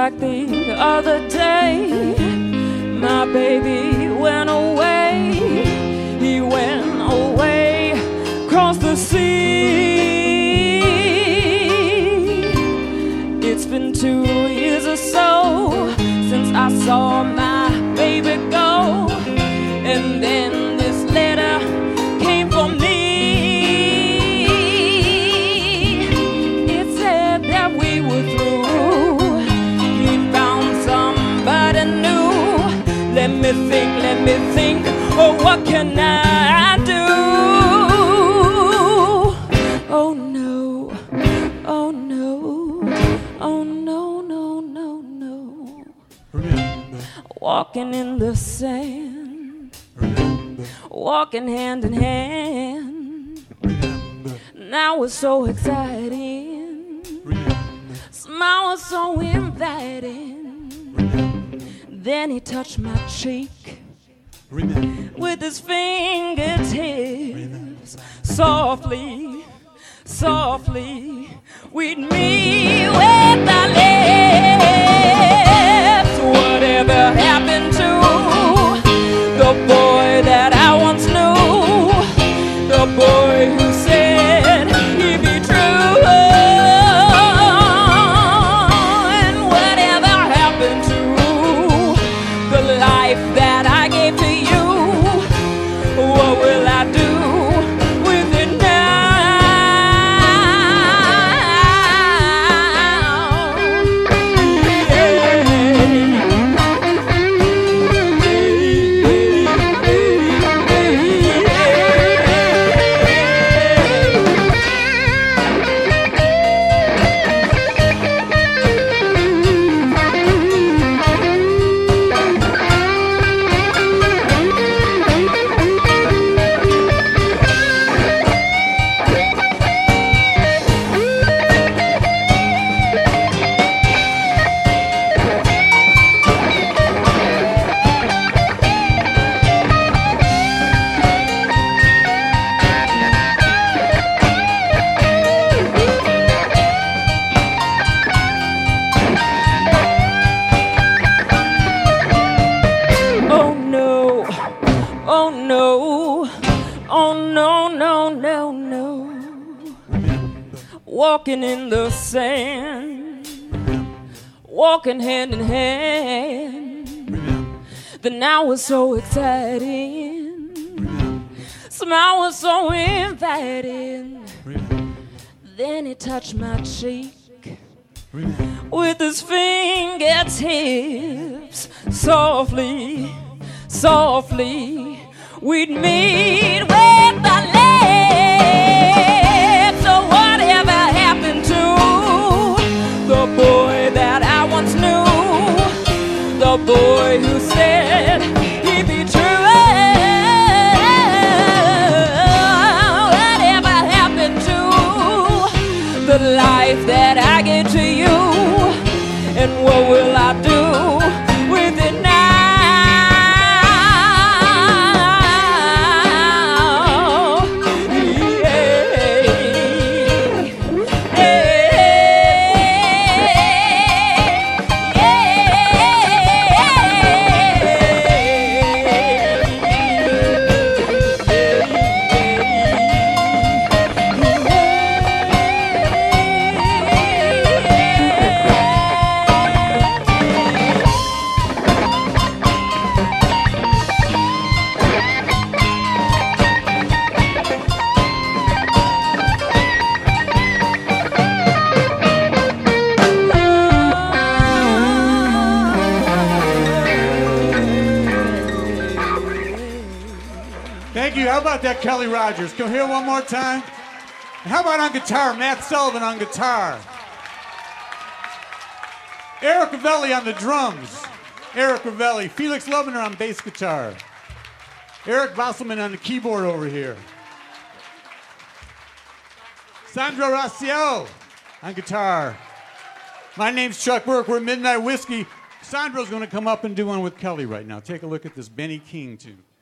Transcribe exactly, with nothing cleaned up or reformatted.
like the other day, my baby went away. He went away across the sea. It's been two years or so since I saw my baby go, and then this letter came for me. It said that we were through. He found somebody new. Let me think, let me think, oh, what can I do? Oh no, oh no, oh no, no, no, no. Remember. Walking in the sand, Remember. walking hand in hand. Remember. Now it's so exciting. Remember. Smile was so inviting. Remember. Then he touched my cheek Remember. with his fingertips. Softly, softly, we'd meet with our lips. Whatever happened to the boy that I once knew? The boy who said he'd be true. And whatever happened to the life that I gave to you? What will I do with it now? Oh no, oh no, no, no, no. Remember. Walking in the sand, Remember. walking hand in hand. Remember. The now was so exciting. Remember. Smile was so inviting. Remember. Then he touched my cheek Remember. with his fingertips. Softly, softly, we'd meet with the lips. So whatever happened to the boy that I once knew? The boy who said he'd be true. Whatever happened to the life that I gave to you? And what will I do with it now? Thank you. How about that, Kelly Rogers? Come here one more time. And how about on guitar, Matt Sullivan on guitar. Eric Ravelli on the drums. Eric Ravelli. Felix Lovener on bass guitar. Eric Wasselman on the keyboard over here. Sandro Raciel on guitar. My name's Chuck Burke. We're Midnight Whiskey. Sandro's going to come up and do one with Kelly right now. Take a look at this Benny King tune.